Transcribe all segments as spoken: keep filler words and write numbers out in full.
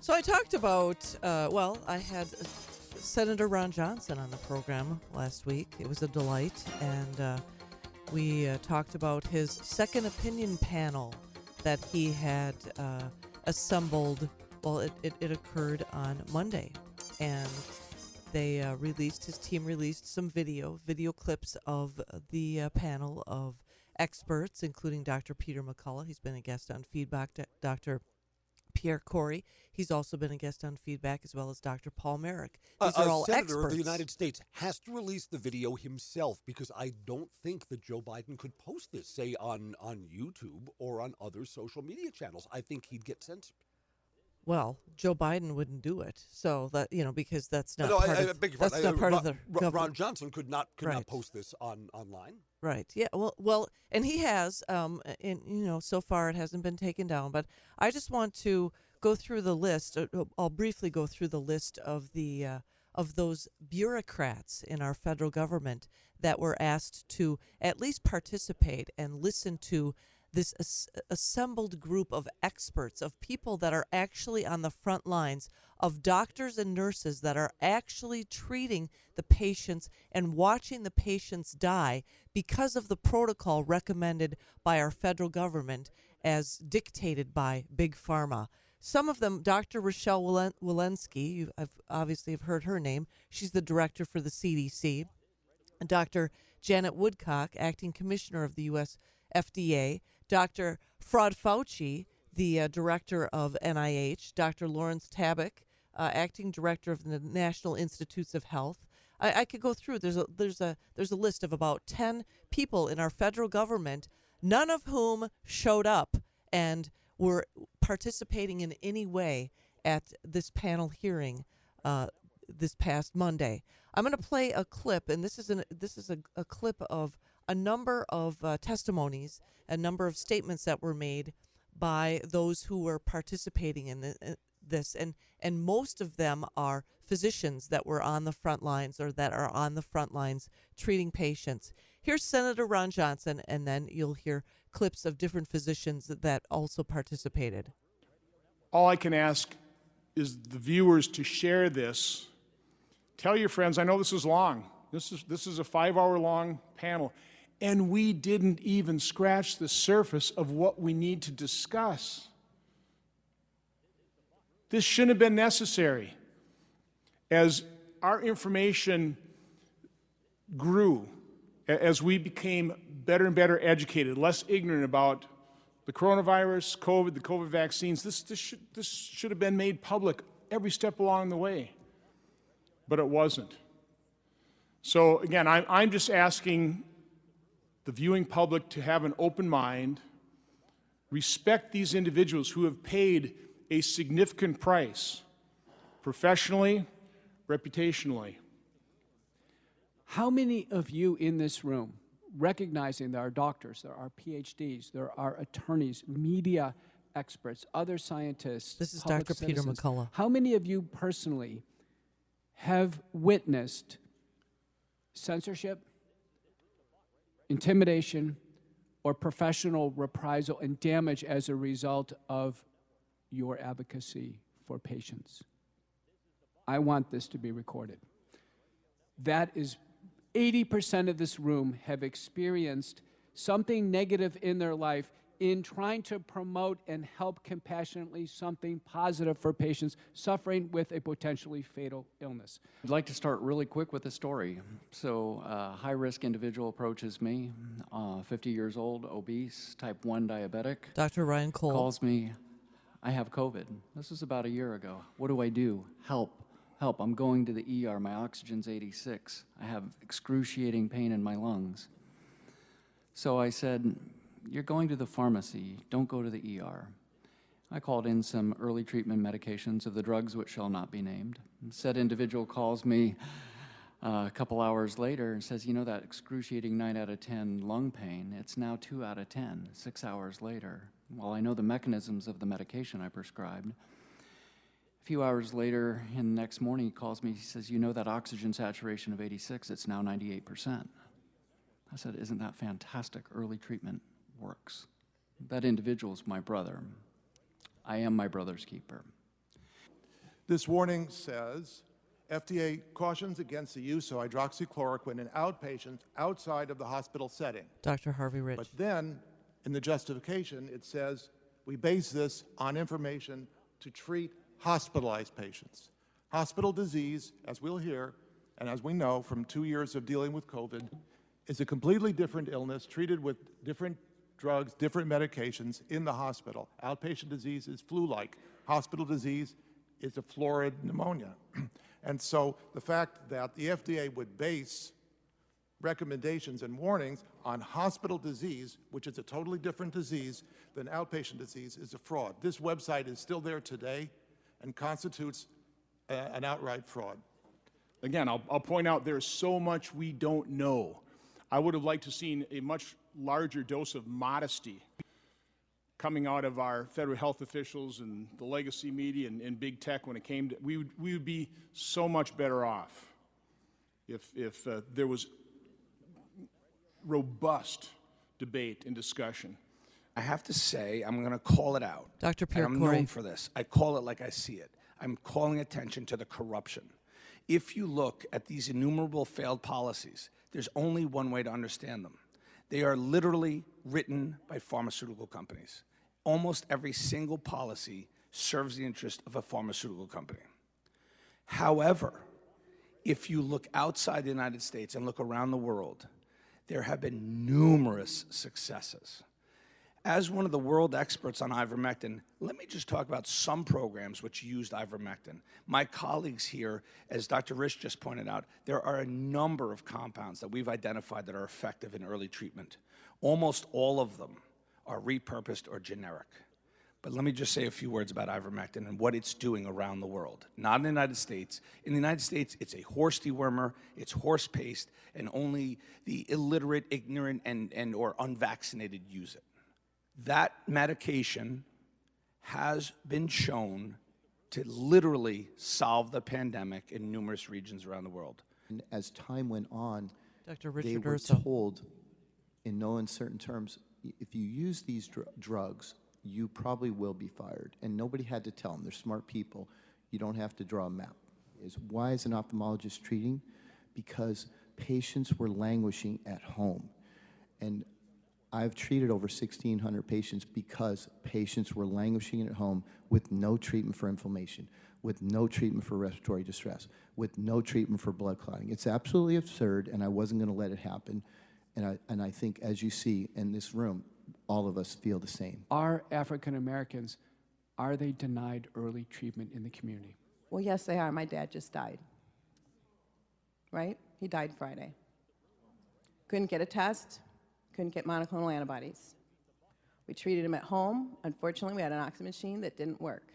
So I talked about, uh, well, I had Senator Ron Johnson on the program last week. It was a delight, and uh, we uh, talked about his second opinion panel that he had uh, assembled. Well, it, it, it occurred on Monday, and they uh, released, his team released some video, video clips of the uh, panel of experts, including Doctor Peter McCullough. He's been a guest on Feedback. Doctor Pierre Corey. He's also been a guest on Feedback, as well as Doctor Paul Merrick. These uh, are all a senator experts. of the United States has to release the video himself, because I don't think that Joe Biden could post this, say, on, on YouTube or on other social media channels. I think he'd get censored. Well, Joe Biden wouldn't do it, so that you know because that's not no, part I, of I beg your that's pardon. not part Ron, of the Ron, government. Ron Johnson could not could Right. not post this on online. Right. Yeah. Well. Well. And he has. Um. And you know, so far it hasn't been taken down. But I just want to go through the list. Uh, I'll briefly go through the list of the uh, of those bureaucrats in our federal government that were asked to at least participate and listen to this as- assembled group of experts, of people that are actually on the front lines, of doctors and nurses that are actually treating the patients and watching the patients die because of the protocol recommended by our federal government as dictated by Big Pharma. Some of them, Doctor Rochelle Walen- Walensky, you have obviously have heard her name. She's the director for the C D C. Doctor Janet Woodcock, acting commissioner of the U S F D A. Doctor Fraud Fauci, the uh, director of N I H. Doctor Lawrence Tabak, uh, acting director of the National Institutes of Health. I, I could go through. There's a there's a there's a list of about ten people in our federal government, none of whom showed up and were participating in any way at this panel hearing uh, this past Monday. I'm going to play a clip, and this is an this is a, a clip of a number of uh, testimonies, a number of statements that were made by those who were participating in the, uh, this, and and most of them are physicians that were on the front lines or that are on the front lines treating patients. Here's Senator Ron Johnson, and then you'll hear clips of different physicians that also participated. All I can ask is the viewers to share this. Tell your friends, I know this is long. This is this is a five-hour-long panel, and we didn't even scratch the surface of what we need to discuss. This shouldn't have been necessary. As our information grew, as we became better and better educated, less ignorant about the coronavirus, COVID, the COVID vaccines, this, this, should, this should have been made public every step along the way, but it wasn't. So again, I'm, I'm just asking the viewing public to have an open mind, respect these individuals who have paid a significant price, professionally, reputationally. How many of you in this room, recognizing there are doctors, there are P H Ds, there are attorneys, media experts, other scientists, This is public Doctor Peter citizens, McCullough. how many of you personally have witnessed censorship, intimidation, or professional reprisal and damage as a result of your advocacy for patients? I want this to be recorded. That is eighty percent of this room have experienced something negative in their life in trying to promote and help compassionately something positive for patients suffering with a potentially fatal illness. I'd like to start really quick with a story. So a high-risk individual approaches me, uh, fifty years old, obese, type one diabetic. Doctor Ryan Cole calls me, I have COVID. This was about a year ago. What do I do? Help. Help, I'm going to the E R. My oxygen's eighty-six. I have excruciating pain in my lungs. So I said, you're going to the pharmacy. Don't go to the E R. I called in some early treatment medications of the drugs which shall not be named. Said individual calls me uh, a couple hours later and says, you know that excruciating nine out of ten lung pain, it's now two out of ten, six hours later. Well, I know the mechanisms of the medication I prescribed. A few hours later, and the next morning, he calls me, he says, you know that oxygen saturation of eighty-six, it's now ninety-eight percent. I said, isn't that fantastic? Early treatment works. That individual is my brother. I am my brother's keeper. This warning says, F D A cautions against the use of hydroxychloroquine in outpatients outside of the hospital setting. Doctor Harvey Rich. But then, in the justification, it says, we base this on information to treat hospitalized patients. Hospital disease, as we'll hear, and as we know from two years of dealing with COVID, is a completely different illness treated with different drugs, different medications in the hospital. Outpatient disease is flu-like. Hospital disease is a florid pneumonia. And so the fact that the F D A would base recommendations and warnings on hospital disease, which is a totally different disease than outpatient disease, is a fraud. This website is still there today and constitutes uh, an outright fraud. Again, I'll, I'll point out there's so much we don't know. I would have liked to seen a much larger dose of modesty coming out of our federal health officials and the legacy media and, and big tech when it came to, we would, we would be so much better off if, if uh, there was robust debate and discussion. I have to say, I'm going to call it out. Doctor Pierre And I'm Corey. known for this. I call it like I see it. I'm calling attention to the corruption. If you look at these innumerable failed policies, there's only one way to understand them. They are literally written by pharmaceutical companies. Almost every single policy serves the interest of a pharmaceutical company. However, if you look outside the United States and look around the world, there have been numerous successes. As one of the world experts on ivermectin, let me just talk about some programs which used ivermectin. My colleagues here, as Doctor Rich just pointed out, there are a number of compounds that we've identified that are effective in early treatment. Almost all of them are repurposed or generic. But let me just say a few words about ivermectin and what it's doing around the world. Not in the United States. In the United States, it's a horse dewormer, it's horse paste, and only the illiterate, ignorant, and, and or unvaccinated use it. That medication has been shown to literally solve the pandemic in numerous regions around the world. And as time went on, Doctor they Richard were Urso. told, in no uncertain terms, i- if you use these dr- drugs, you probably will be fired. And nobody had to tell them. They're smart people. You don't have to draw a map. Is why is an ophthalmologist treating? Because patients were languishing at home. And I've treated over sixteen hundred patients because patients were languishing at home with no treatment for inflammation, with no treatment for respiratory distress, with no treatment for blood clotting. It's absolutely absurd, and I wasn't going to let it happen. And I, and I think, as you see in this room, all of us feel the same. Are African Americans, are they denied early treatment in the community? Well, yes, they are. My dad just died. Right? He died Friday. Couldn't get a test, couldn't get monoclonal antibodies. We treated him at home. Unfortunately, we had an oxygen machine that didn't work.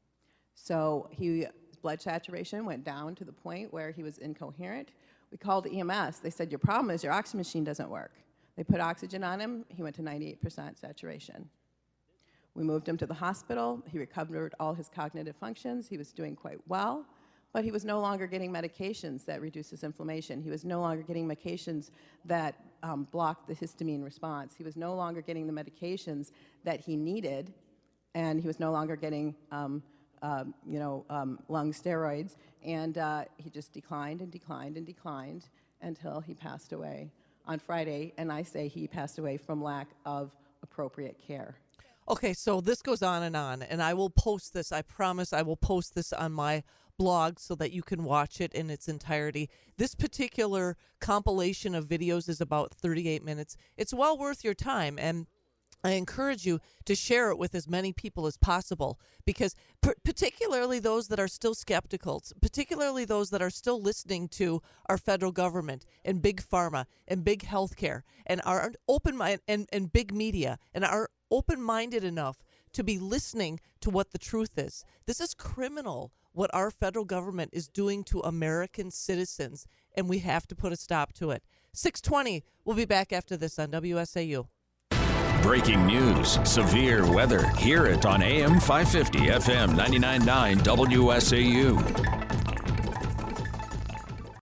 So he, his blood saturation went down to the point where he was incoherent. We called E M S. They said, your problem is your oxygen machine doesn't work. They put oxygen on him. He went to ninety-eight percent saturation. We moved him to the hospital. He recovered all his cognitive functions. He was doing quite well, but he was no longer getting medications that reduce his inflammation. He was no longer getting medications that um, blocked the histamine response. He was no longer getting the medications that he needed, and he was no longer getting um, um, you know, um, lung steroids, and uh, he just declined and declined and declined until he passed away on Friday, and I say he passed away from lack of appropriate care. Okay, so this goes on and on, and I will post this. I promise I will post this on my blog so that you can watch it in its entirety. This particular compilation of videos is about thirty-eight minutes. It's well worth your time, and I encourage you to share it with as many people as possible, because p- particularly those that are still skeptical, particularly those that are still listening to our federal government and big pharma and big healthcare and are open mind and, and big media and are open-minded enough to be listening to what the truth is. This is criminal what our federal government is doing to American citizens, and we have to put a stop to it. six twenty, we'll be back after this on W S A U. Breaking news, severe weather. Hear it on A M five fifty, F M ninety-nine point nine W S A U.